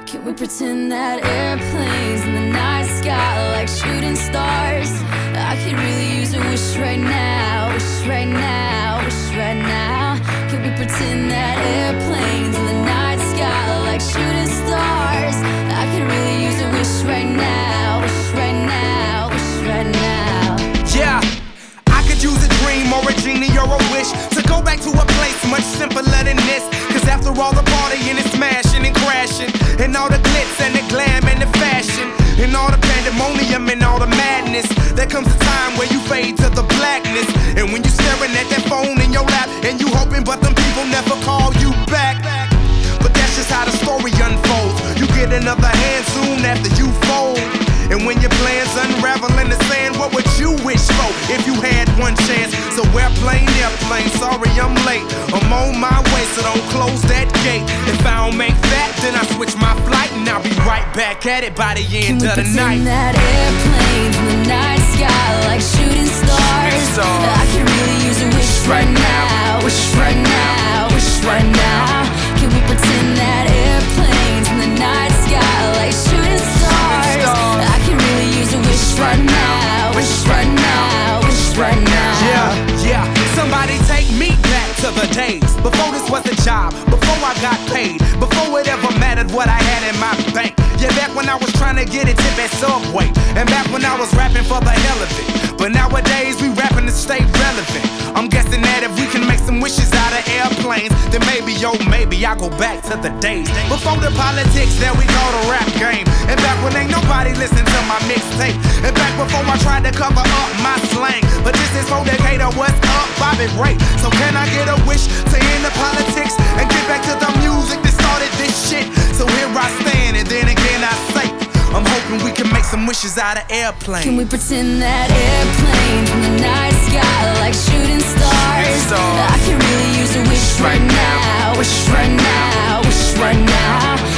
Can we pretend that airplanes in the night sky are like shooting stars? I could really use a wish right now, wish right now, wish right now. Can we pretend that airplanes in the night sky are like shooting stars? I could really use a wish right now, wish right now, wish right now. Yeah, I could use a dream or a genie or a wish to go back to a place much simpler than this. Cause after all the partying and smashing and crashing, and all the glitz and the glam and the fashion, and all the pandemonium and all the madness, there comes a time where you fade to the blackness. And when you staring at that phone in your lap, and you hoping but them people never call you back. But that's just how the story unfolds. You get another hand soon after you fold. And when your plans unravel in the sand, what would you wish for if you had one chance? So airplane, sorry I'm late. I'm on my way, so don't close that gate. If I don't make that, then I switch my flight, and I'll be right back at it by the end of the night. Can we pretend that airplanes in the night sky like shooting stars? I could really use a wish right now, wish right now, wish right now. Can we pretend that airplanes in the night sky like shooting stars? I could really use a wish right now, wish right now, wish right now. Yeah, somebody take me back to the days before this was a job, before I got paid, before it ever mattered what I had in my bank. Yeah, back when I was trying to get a tip at Subway, and back when I was rapping for the hell of it. But nowadays we rapping to stay relevant. I'm guessing that if we can make some wishes out of airplanes, then maybe, oh maybe I'll go back to the days before the politics that we call the rap game. And back when ain't nobody listened to my mixtape. And back before I tried to cover up my slang. But this is for Decatur, what's up, Bobby Ray. So can I get a wish to end the politics and get back to the music that started this shit? So here I stand, and then again I say, I'm hoping we can make some wishes out of airplanes. Can we pretend that airplanes in the night sky like shooting stars? I could really use a wish right now, wish right now, wish right now.